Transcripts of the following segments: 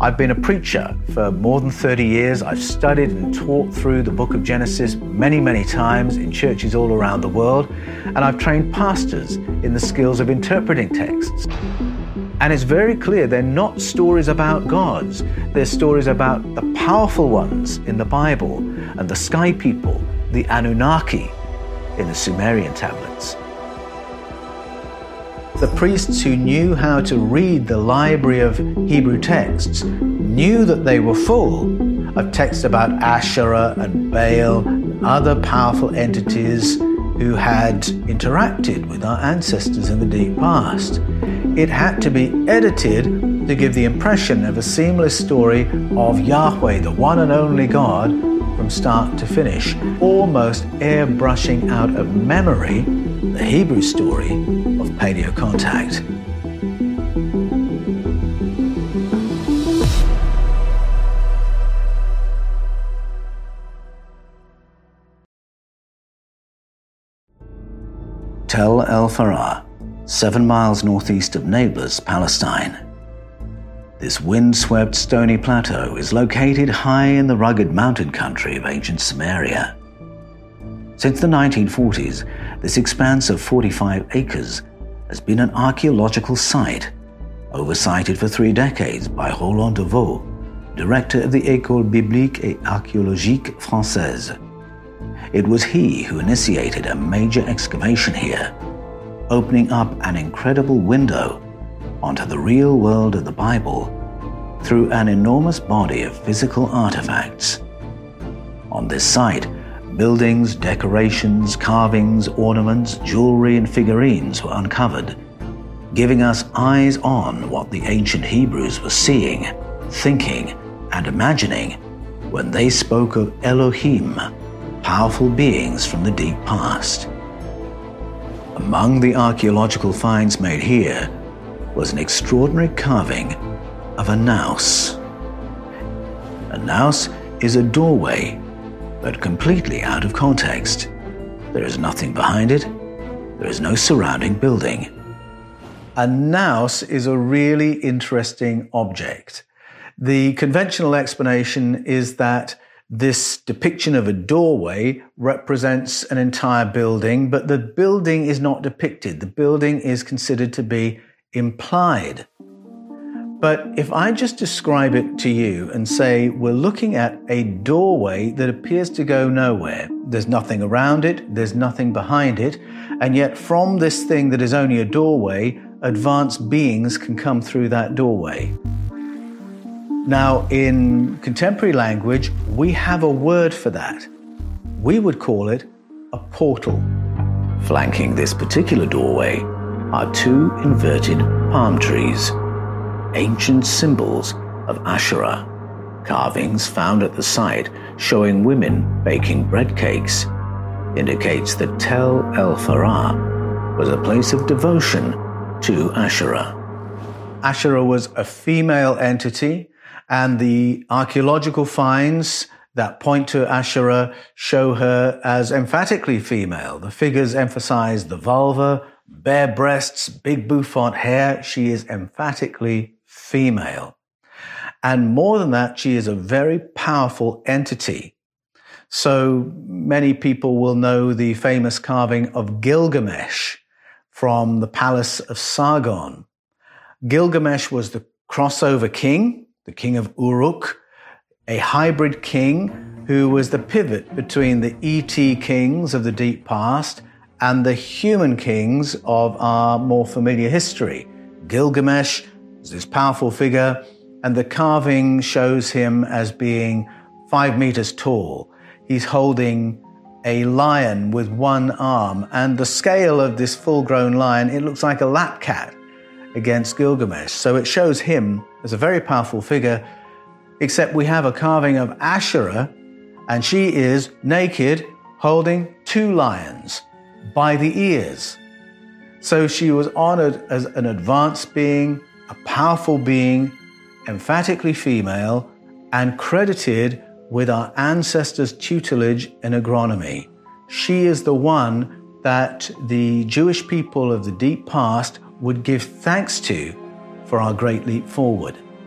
I've been a preacher for more than 30 years. I've studied and taught through the book of Genesis many, many times in churches all around the world, and I've trained pastors in the skills of interpreting texts. And it's very clear they're not stories about gods. They're stories about the powerful ones in the Bible and the sky people, the Anunnaki, in the Sumerian tablets. The priests who knew how to read the library of Hebrew texts knew that they were full of texts about Asherah and Baal and other powerful entities who had interacted with our ancestors in the deep past. It had to be edited to give the impression of a seamless story of Yahweh, the one and only God, from start to finish, almost airbrushing out of memory the Hebrew story of paleocontact. Tel El-Farah, 7 miles northeast of Nablus, Palestine. This wind-swept stony plateau is located high in the rugged mountain country of ancient Samaria. Since the 1940s, this expanse of 45 acres has been an archaeological site, oversighted for 3 decades by Roland Devaux, director of the École biblique et archéologique française. It was he who initiated a major excavation here, opening up an incredible window onto the real world of the Bible through an enormous body of physical artifacts. On this site, buildings, decorations, carvings, ornaments, jewelry, and figurines were uncovered, giving us eyes on what the ancient Hebrews were seeing, thinking, and imagining when they spoke of Elohim, powerful beings from the deep past. Among the archaeological finds made here was an extraordinary carving of a naos. A naos is a doorway, but completely out of context. There is nothing behind it. There is no surrounding building. A naos is a really interesting object. The conventional explanation is that this depiction of a doorway represents an entire building, but the building is not depicted. The building is considered to be implied. But if I just describe it to you and say we're looking at a doorway that appears to go nowhere, there's nothing around it, there's nothing behind it, and yet from this thing that is only a doorway, advanced beings can come through that doorway. Now, in contemporary language, we have a word for that. We would call it a portal. Flanking this particular doorway are 2 inverted palm trees, ancient symbols of Asherah. Carvings found at the site showing women baking bread cakes indicates that Tel El-Farah was a place of devotion to Asherah. Asherah was a female entity, and the archaeological finds that point to Asherah show her as emphatically female. The figures emphasize the vulva, bare breasts, big bouffant hair. She is emphatically female. And more than that, she is a very powerful entity. So many people will know the famous carving of Gilgamesh from the palace of Sargon. Gilgamesh was the crossover king, the king of Uruk, a hybrid king who was the pivot between the ET kings of the deep past and the human kings of our more familiar history. Gilgamesh is this powerful figure, and the carving shows him as being 5 meters tall. He's holding a lion with one arm, and the scale of this full-grown lion, it looks like a lap cat against Gilgamesh. So it shows him as a very powerful figure, except we have a carving of Asherah, and she is naked, holding 2 lions by the ears. So she was honored as an advanced being, a powerful being, emphatically female, and credited with our ancestors' tutelage in agronomy. She is the one that the Jewish people of the deep past would give thanks to for our great leap forward.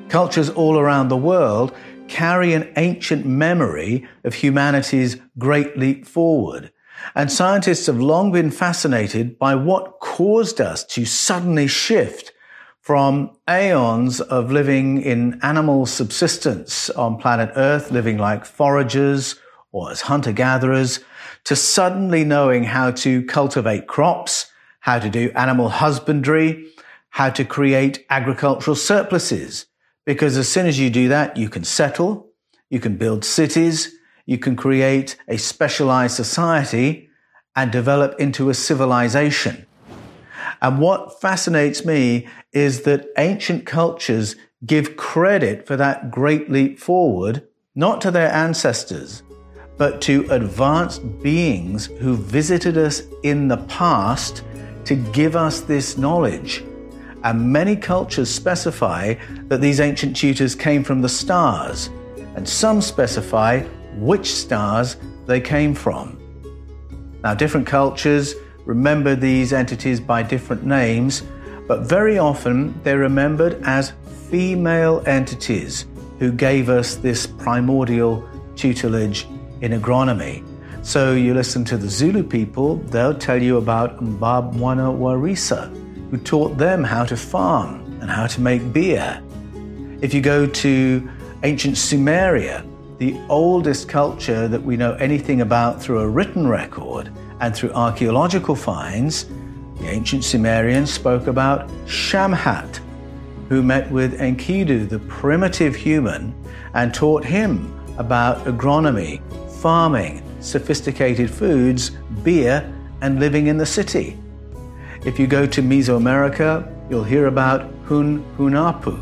Cultures all around the world carry an ancient memory of humanity's great leap forward. And scientists have long been fascinated by what caused us to suddenly shift from aeons of living in animal subsistence on planet Earth, living like foragers or as hunter-gatherers, to suddenly knowing how to cultivate crops, how to do animal husbandry, how to create agricultural surpluses. Because as soon as you do that, you can settle, you can build cities, you can create a specialized society and develop into a civilization. And what fascinates me is that ancient cultures give credit for that great leap forward, not to their ancestors, but to advanced beings who visited us in the past to give us this knowledge. And many cultures specify that these ancient tutors came from the stars, and some specify which stars they came from. Now, different cultures remember these entities by different names, but very often they're remembered as female entities who gave us this primordial tutelage in agronomy. So you listen to the Zulu people, they'll tell you about Mbabwana Warisa, who taught them how to farm and how to make beer. If you go to ancient Sumeria, the oldest culture that we know anything about through a written record and through archaeological finds, the ancient Sumerians spoke about Shamhat, who met with Enkidu, the primitive human, and taught him about agronomy, farming, sophisticated foods, beer, and living in the city. If you go to Mesoamerica, you'll hear about Hunahpu.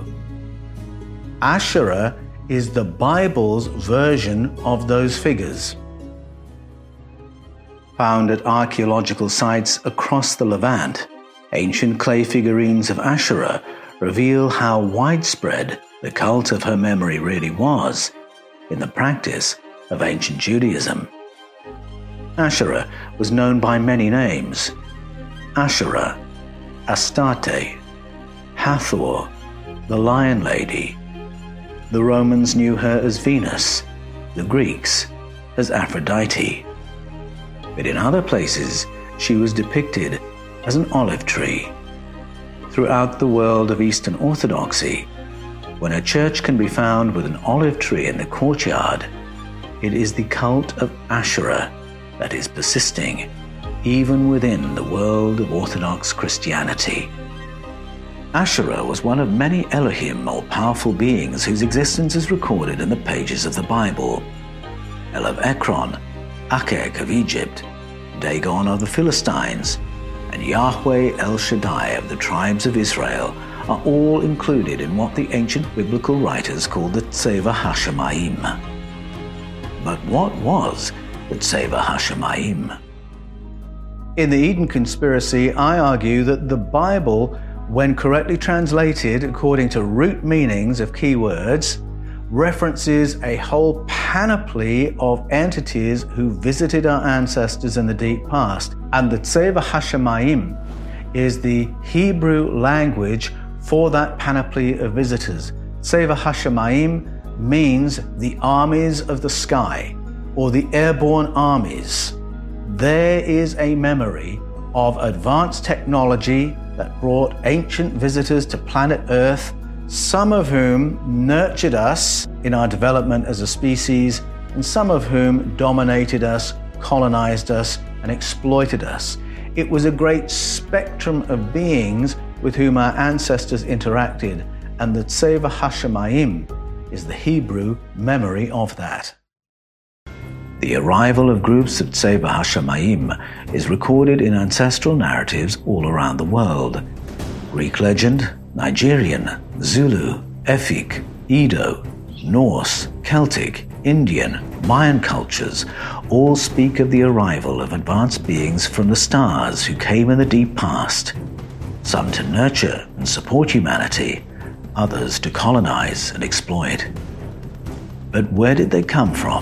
Asherah is the Bible's version of those figures. Found at archaeological sites across the Levant, ancient clay figurines of Asherah reveal how widespread the cult of her memory really was in the practice of ancient Judaism. Asherah was known by many names: Asherah, Astarte, Hathor, the Lion Lady. The Romans knew her as Venus, the Greeks as Aphrodite. But in other places, she was depicted as an olive tree. Throughout the world of Eastern Orthodoxy, when a church can be found with an olive tree in the courtyard, it is the cult of Asherah that is persisting even within the world of Orthodox Christianity. Asherah was one of many Elohim, or powerful beings, whose existence is recorded in the pages of the Bible. El of Ekron, Akek of Egypt, Dagon of the Philistines, and Yahweh El Shaddai of the tribes of Israel are all included in what the ancient biblical writers called the Tseva HaShamayim. But what was the Tseva HaShamayim? In the Eden Conspiracy, I argue that the Bible, when correctly translated according to root meanings of keywords, references a whole panoply of entities who visited our ancestors in the deep past. And the Tseva HaShamayim is the Hebrew language for that panoply of visitors. Tseva HaShamayim means the armies of the sky, or the airborne armies. There is a memory of advanced technology that brought ancient visitors to planet Earth, some of whom nurtured us in our development as a species, and some of whom dominated us, colonized us, and exploited us. It was a great spectrum of beings with whom our ancestors interacted, and the Tseva HaShamayim is the Hebrew memory of that. The arrival of groups of Tseva HaShamayim is recorded in ancestral narratives all around the world. Greek legend, Nigerian, Zulu, Efik, Edo, Norse, Celtic, Indian, Mayan cultures all speak of the arrival of advanced beings from the stars who came in the deep past, some to nurture and support humanity, others to colonize and exploit. But where did they come from?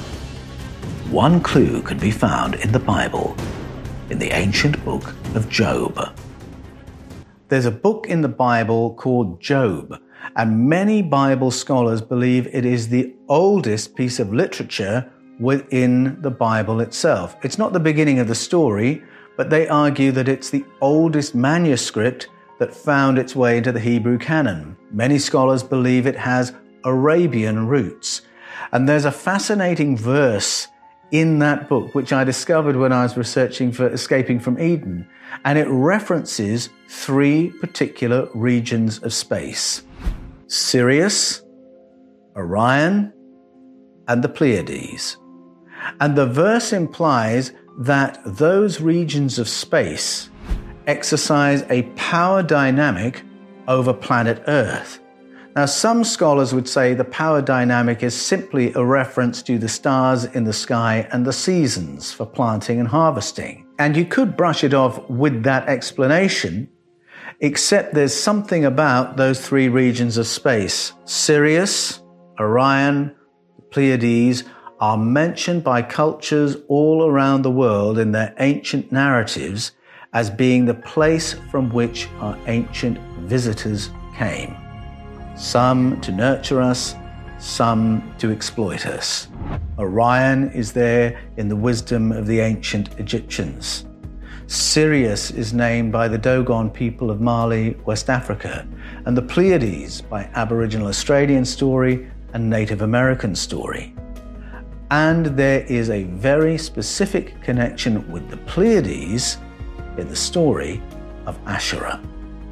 One clue can be found in the Bible, in the ancient book of Job. There's a book in the Bible called Job, And many Bible scholars believe it is the oldest piece of literature within the Bible itself. It's not the beginning of the story, but they argue that it's the oldest manuscript that found its way into the Hebrew canon. Many scholars believe it has Arabian roots. And there's a fascinating verse in that book, which I discovered when I was researching for Escaping from Eden, and it references 3 particular regions of space: Sirius, Orion, and the Pleiades. And the verse implies that those regions of space exercise a power dynamic over planet Earth. Now, some scholars would say the power dynamic is simply a reference to the stars in the sky and the seasons for planting and harvesting. And you could brush it off with that explanation, except there's something about those 3 regions of space. Sirius, Orion, the Pleiades are mentioned by cultures all around the world in their ancient narratives as being the place from which our ancient visitors came. Some to nurture us, some to exploit us. Orion is there in the wisdom of the ancient Egyptians. Sirius is named by the Dogon people of Mali, West Africa, and the Pleiades by Aboriginal Australian story and Native American story. And there is a very specific connection with the Pleiades in the story of Asherah.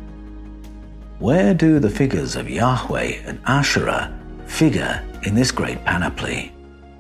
Where do the figures of Yahweh and Asherah figure in this great panoply?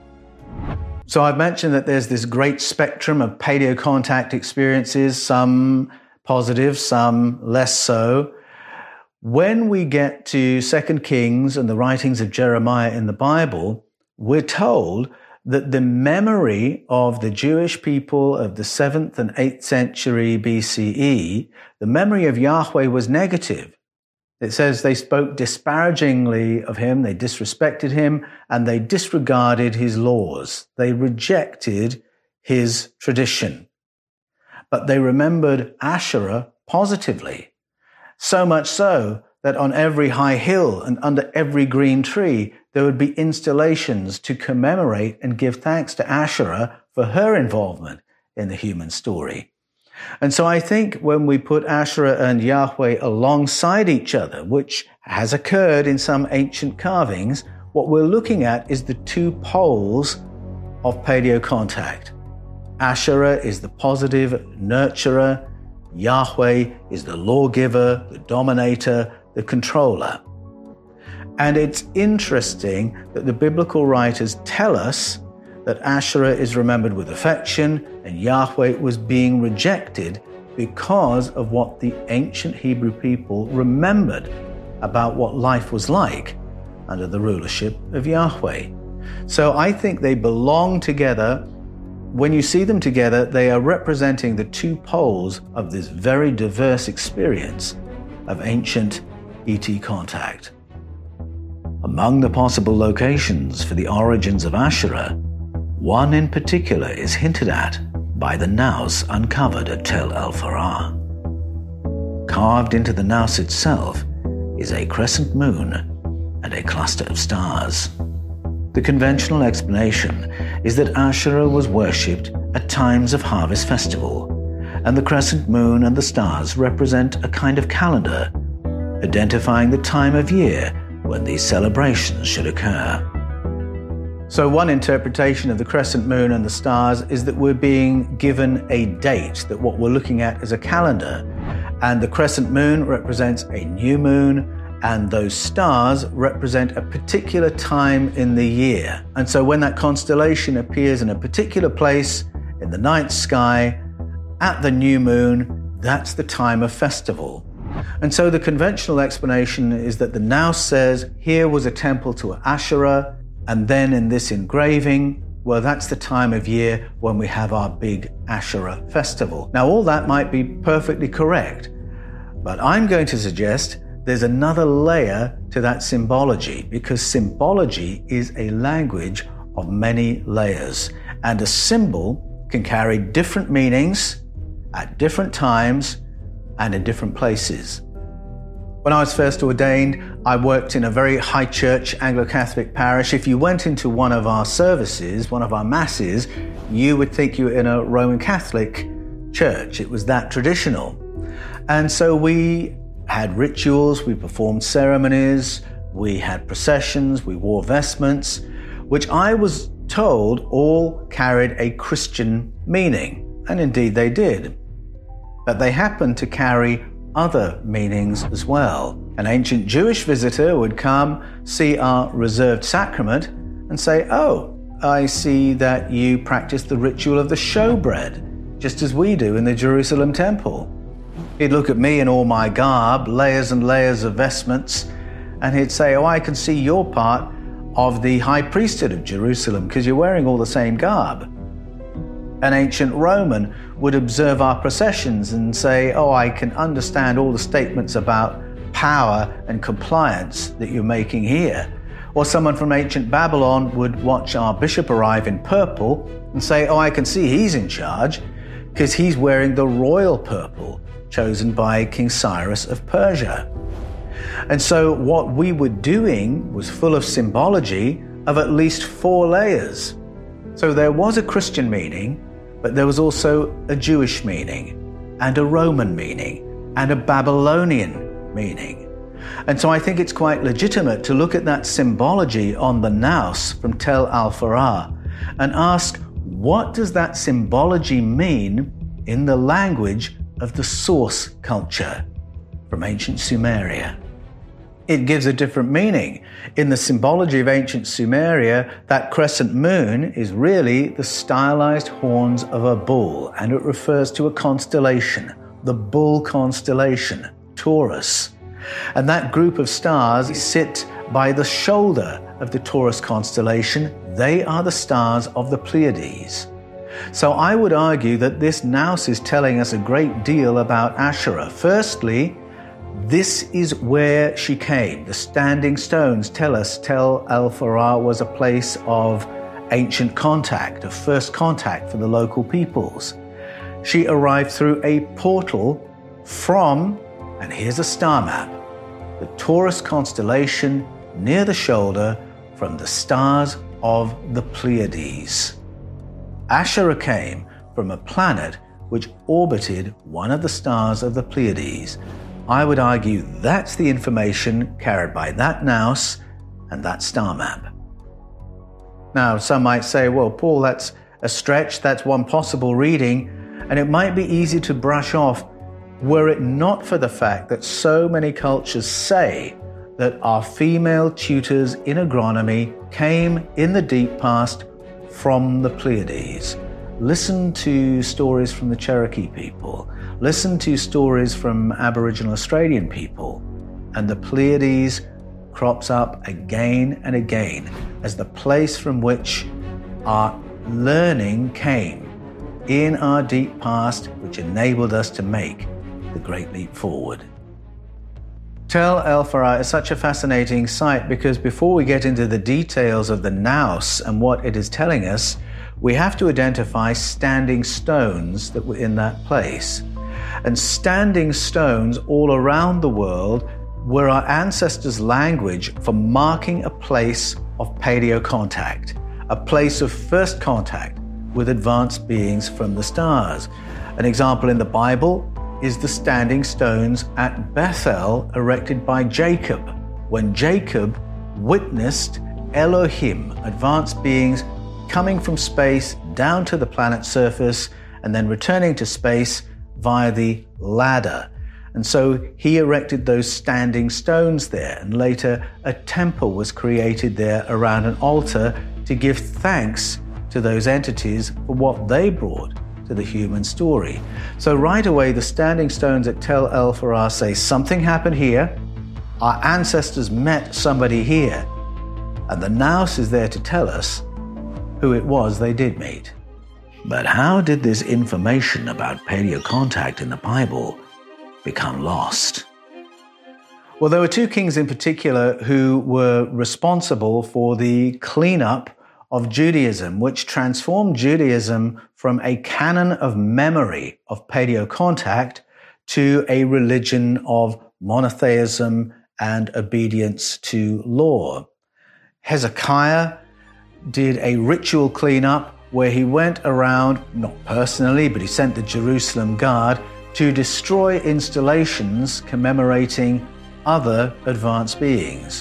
So I've mentioned that there's this great spectrum of paleocontact experiences, some positive, some less so. When we get to 2 Kings and the writings of Jeremiah in the Bible, we're told that the memory of the Jewish people of the 7th and 8th century BCE, the memory of Yahweh was negative. It says they spoke disparagingly of him, they disrespected him, and they disregarded his laws. They rejected his tradition. But they remembered Asherah positively. So much so that on every high hill and under every green tree, there would be installations to commemorate and give thanks to Asherah for her involvement in the human story. And so I think when we put Asherah and Yahweh alongside each other, which has occurred in some ancient carvings, what we're looking at is the 2 poles of paleocontact. Asherah is the positive nurturer, Yahweh is the lawgiver, the dominator, the controller. And it's interesting that the biblical writers tell us that Asherah is remembered with affection and Yahweh was being rejected because of what the ancient Hebrew people remembered about what life was like under the rulership of Yahweh. So I think they belong together. When you see them together, they are representing the 2 poles of this very diverse experience of ancient ET contact. Among the possible locations for the origins of Asherah, one in particular is hinted at by the naos uncovered at Tel el-Farah. Carved into the naos itself is a crescent moon and a cluster of stars. The conventional explanation is that Asherah was worshipped at times of harvest festival, and the crescent moon and the stars represent a kind of calendar, identifying the time of year when these celebrations should occur. So one interpretation of the crescent moon and the stars is that we're being given a date, that what we're looking at is a calendar, and the crescent moon represents a new moon, and those stars represent a particular time in the year. And so when that constellation appears in a particular place in the night sky at the new moon, that's the time of festival. And so the conventional explanation is that the naos says here was a temple to Asherah, and then in this engraving, well, that's the time of year when we have our big Asherah festival. Now, all that might be perfectly correct, but I'm going to suggest there's another layer to that symbology, because symbology is a language of many layers, and a symbol can carry different meanings at different times and in different places. When I was first ordained, I worked in a very high church Anglo-Catholic parish. If you went into one of our services, one of our masses, you would think you were in a Roman Catholic church. It was that traditional. And so we had rituals, we performed ceremonies, we had processions, we wore vestments, which I was told all carried a Christian meaning. And indeed they did. But they happened to carry other meanings as well. An ancient Jewish visitor would come, see our reserved sacrament, and say, "Oh, I see that you practice the ritual of the showbread, just as we do in the Jerusalem temple." He'd look at me in all my garb, layers and layers of vestments, and he'd say, "Oh, I can see you're part of the high priesthood of Jerusalem because you're wearing all the same garb." An ancient Roman would observe our processions and say, "Oh, I can understand all the statements about power and compliance that you're making here." Or someone from ancient Babylon would watch our bishop arrive in purple and say, "Oh, I can see he's in charge because he's wearing the royal purple chosen by King Cyrus of Persia." And so what we were doing was full of symbology of at least 4 layers. So there was a Christian meaning, but there was also a Jewish meaning, and a Roman meaning, and a Babylonian meaning. And so I think it's quite legitimate to look at that symbology on the naos from Tel al-Farah and ask, what does that symbology mean in the language of the source culture from ancient Sumeria? It gives a different meaning. In the symbology of ancient Sumeria, that crescent moon is really the stylized horns of a bull, and it refers to a constellation, the bull constellation, Taurus. And that group of stars sit by the shoulder of the Taurus constellation. They are the stars of the Pleiades. So I would argue that this naos is telling us a great deal about Asherah. Firstly, this is where she came. The standing stones tell us Tel al-Farah was a place of ancient contact, of first contact for the local peoples. She arrived through a portal from, and here's a star map, the Taurus constellation near the shoulder from the stars of the Pleiades. Asherah came from a planet which orbited one of the stars of the Pleiades. I would argue that's the information carried by that naos and that star map. Now, some might say, well, Paul, that's a stretch, that's one possible reading, and it might be easy to brush off were it not for the fact that so many cultures say that our female tutors in agronomy came in the deep past from the Pleiades. Listen to stories from the Cherokee people. Listen to stories from Aboriginal Australian people. And the Pleiades crops up again and again as the place from which our learning came in our deep past, which enabled us to make the great leap forward. Tel al-Farah is such a fascinating site because before we get into the details of the naos and what it is telling us, we have to identify standing stones that were in that place. And standing stones all around the world were our ancestors' language for marking a place of paleo-contact, a place of first contact with advanced beings from the stars. An example in the Bible is the standing stones at Bethel erected by Jacob, when Jacob witnessed Elohim, advanced beings coming from space down to the planet's surface and then returning to space via the ladder. And so he erected those standing stones there, and later a temple was created there around an altar to give thanks to those entities for what they brought to the human story. So right away, the standing stones at Tel al-Farah say something happened here, our ancestors met somebody here, and the naos is there to tell us who it was they did meet. But how did this information about paleo-contact in the Bible become lost? Well, there were 2 kings in particular who were responsible for the cleanup of Judaism, which transformed Judaism from a canon of memory of paleo-contact to a religion of monotheism and obedience to law. Hezekiah did a ritual cleanup where he went around, not personally, but he sent the Jerusalem Guard to destroy installations commemorating other advanced beings.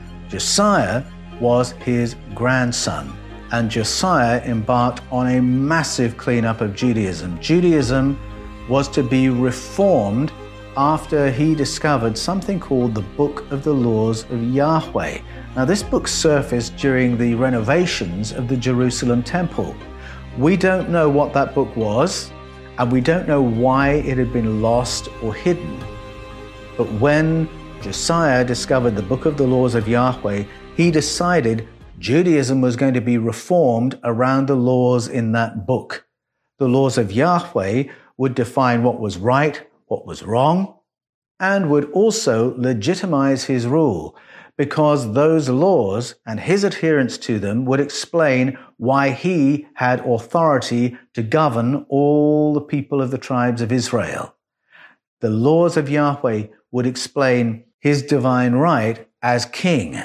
Josiah was his grandson, and Josiah embarked on a massive cleanup of Judaism. Judaism was to be reformed after he discovered something called the Book of the Laws of Yahweh. Now, this book surfaced during the renovations of the Jerusalem temple. We don't know what that book was, and we don't know why it had been lost or hidden. But when Josiah discovered the Book of the Laws of Yahweh, he decided Judaism was going to be reformed around the laws in that book. The laws of Yahweh would define what was right, what was wrong, and would also legitimize his rule, because those laws and his adherence to them would explain why he had authority to govern all the people of the tribes of Israel. The laws of Yahweh would explain his divine right as king,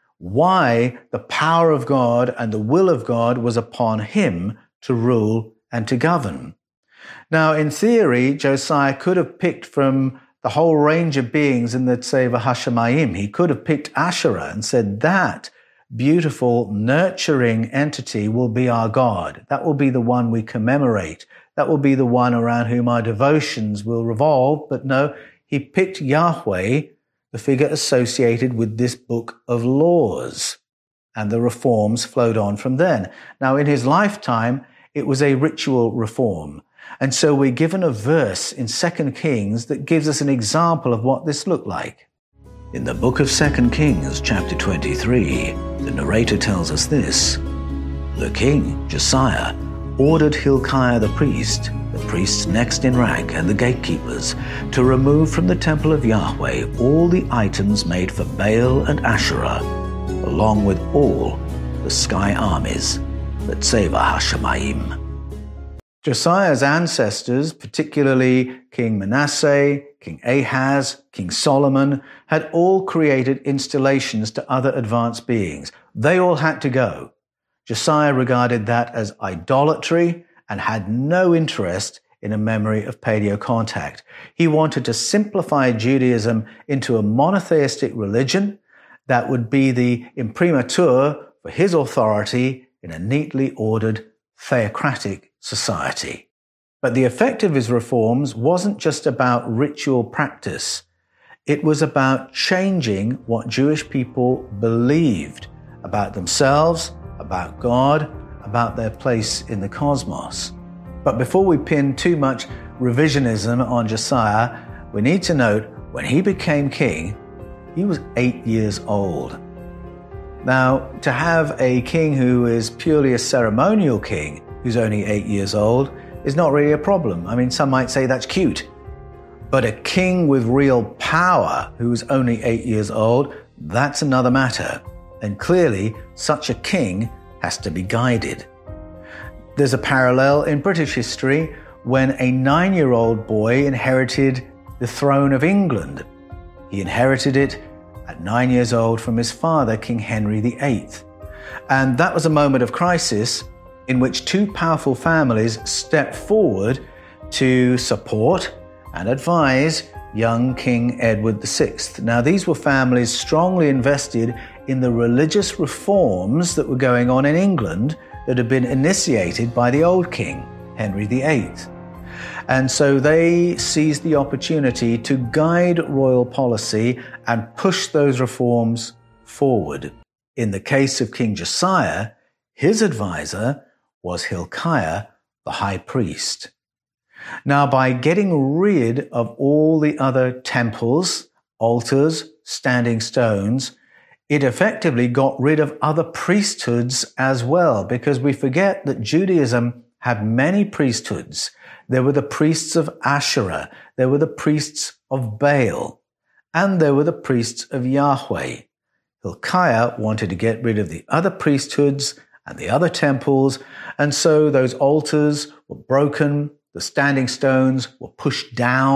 why the power of God and the will of God was upon him to rule and to govern. Now, in theory, Josiah could have picked from the whole range of beings in the Tzeva HaShemayim. He could have picked Asherah and said, that beautiful, nurturing entity will be our God. That will be the one we commemorate. That will be the one around whom our devotions will revolve. But no, he picked Yahweh, the figure associated with this book of laws. And the reforms flowed on from then. Now, in his lifetime, it was a ritual reform. And so we're given a verse in 2 Kings that gives us an example of what this looked like. In the book of 2 Kings, chapter 23, the narrator tells us this. The king, Josiah, ordered Hilkiah the priests next in rank and the gatekeepers, to remove from the temple of Yahweh all the items made for Baal and Asherah, along with all the sky armies, the Tzeva HaShemayim. Josiah's ancestors, particularly King Manasseh, King Ahaz, King Solomon, had all created installations to other advanced beings. They all had to go. Josiah regarded that as idolatry and had no interest in a memory of paleo-contact. He wanted to simplify Judaism into a monotheistic religion that would be the imprimatur for his authority in a neatly ordered theocratic society. But the effect of his reforms wasn't just about ritual practice. It was about changing what Jewish people believed about themselves, about God, about their place in the cosmos. But before we pin too much revisionism on Josiah, we need to note when he became king, he was 8 years old. Now, to have a king who is purely a ceremonial king, who's only 8 years old, is not really a problem. I mean, some might say that's cute. But a king with real power who's only 8 years old, that's another matter. And clearly, such a king has to be guided. There's a parallel in British history when a 9-year-old boy inherited the throne of England. He inherited it at 9 years old from his father, King Henry VIII. And that was a moment of crisis in which two powerful families stepped forward to support and advise young King Edward VI. Now, these were families strongly invested in the religious reforms that were going on in England that had been initiated by the old king, Henry VIII. And so they seized the opportunity to guide royal policy and push those reforms forward. In the case of King Josiah, his advisor was Hilkiah, the high priest. Now, by getting rid of all the other temples, altars, standing stones, it effectively got rid of other priesthoods as well, because we forget that Judaism had many priesthoods. There were the priests of Asherah, there were the priests of Baal, and there were the priests of Yahweh. Hilkiah wanted to get rid of the other priesthoods and the other temples, and so those altars were broken, the standing stones were pushed down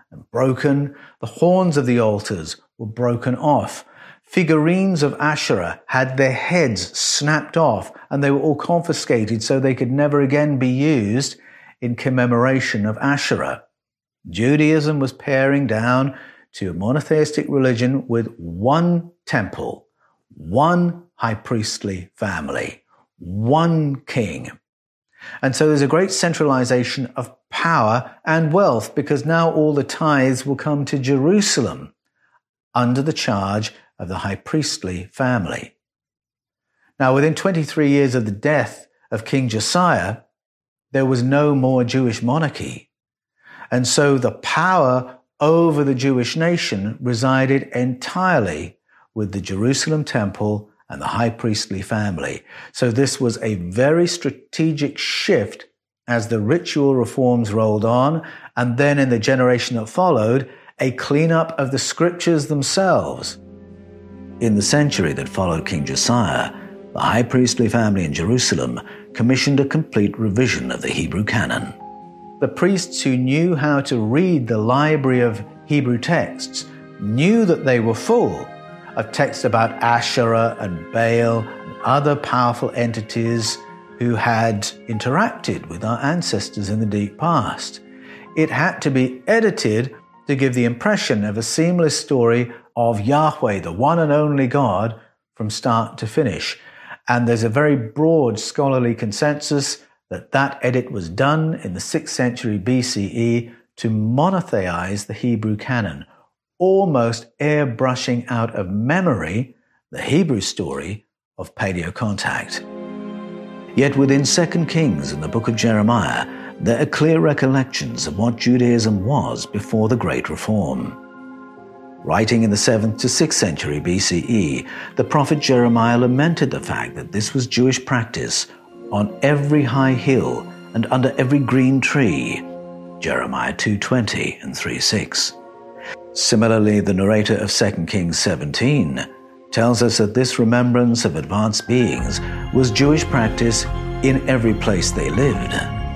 and broken. The horns of the altars were broken off. Figurines of Asherah had their heads snapped off, and they were all confiscated so they could never again be used in commemoration of Asherah. Judaism was paring down to a monotheistic religion with one temple, one high priestly family, one king. And so there's a great centralization of power and wealth, because now all the tithes will come to Jerusalem under the charge of the high priestly family. Now, within 23 years of the death of King Josiah, there was no more Jewish monarchy. And so the power over the Jewish nation resided entirely with the Jerusalem temple and the high priestly family. So this was a very strategic shift as the ritual reforms rolled on, and then in the generation that followed, a cleanup of the scriptures themselves. In the century that followed King Josiah, the high priestly family in Jerusalem commissioned a complete revision of the Hebrew canon. The priests who knew how to read the library of Hebrew texts knew that they were full of texts about Asherah and Baal and other powerful entities who had interacted with our ancestors in the deep past. It had to be edited to give the impression of a seamless story of Yahweh, the one and only God, from start to finish. And there's a very broad scholarly consensus that that edit was done in the 6th century BCE to monotheize the Hebrew canon, almost airbrushing out of memory the Hebrew story of paleocontact. Yet within 2 Kings and the book of Jeremiah, there are clear recollections of what Judaism was before the Great Reform. Writing in the 7th to 6th century BCE, the prophet Jeremiah lamented the fact that this was Jewish practice on every high hill and under every green tree, Jeremiah 2:20 and 3:6. Similarly, the narrator of 2 Kings 17 tells us that this remembrance of advanced beings was Jewish practice in every place they lived.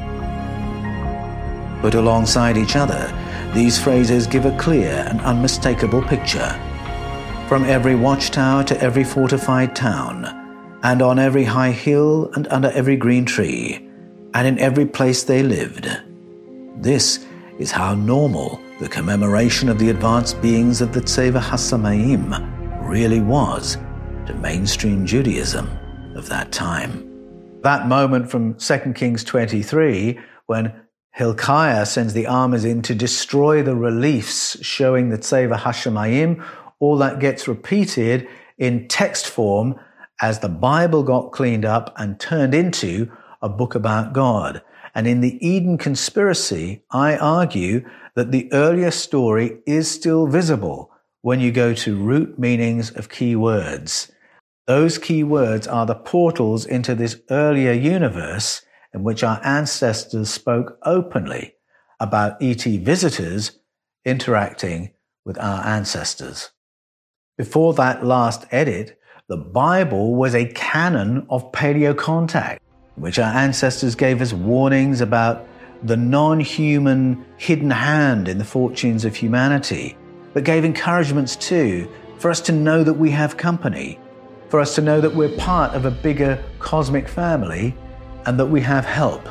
Put alongside each other, these phrases give a clear and unmistakable picture. From every watchtower to every fortified town, and on every high hill and under every green tree, and in every place they lived. This is how normal the commemoration of the advanced beings of the Tzeva HaSamayim really was to mainstream Judaism of that time. That moment from 2 Kings 23, when Hilkiah sends the armies in to destroy the reliefs showing the Tzeva HaShamayim, all that gets repeated in text form as the Bible got cleaned up and turned into a book about God. And in the Eden conspiracy, I argue that the earlier story is still visible when you go to root meanings of key words. Those key words are the portals into this earlier universe in which our ancestors spoke openly about ET visitors interacting with our ancestors. Before that last edit, the Bible was a canon of paleocontact, in which our ancestors gave us warnings about the non-human hidden hand in the fortunes of humanity, but gave encouragements too for us to know that we have company, for us to know that we're part of a bigger cosmic family and that we have help.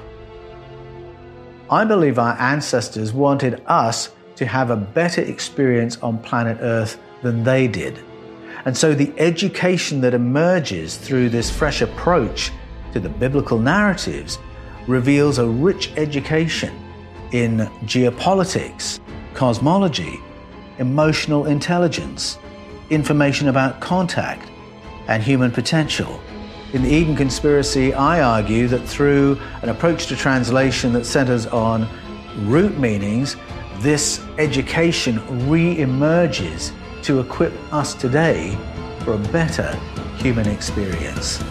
I believe our ancestors wanted us to have a better experience on planet Earth than they did. And so the education that emerges through this fresh approach to the biblical narratives reveals a rich education in geopolitics, cosmology, emotional intelligence, information about contact, and human potential. In the Eden conspiracy, I argue that through an approach to translation that centers on root meanings, this education re-emerges to equip us today for a better human experience.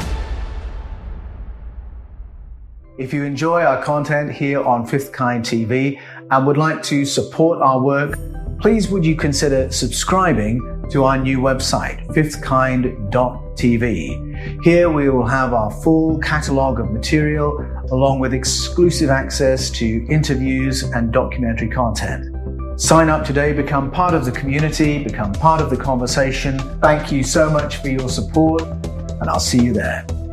If you enjoy our content here on Fifth Kind TV and would like to support our work, please would you consider subscribing to our new website, fifthkind.tv. Here we will have our full catalogue of material along with exclusive access to interviews and documentary content. Sign up today, become part of the community, become part of the conversation. Thank you so much for your support, and I'll see you there.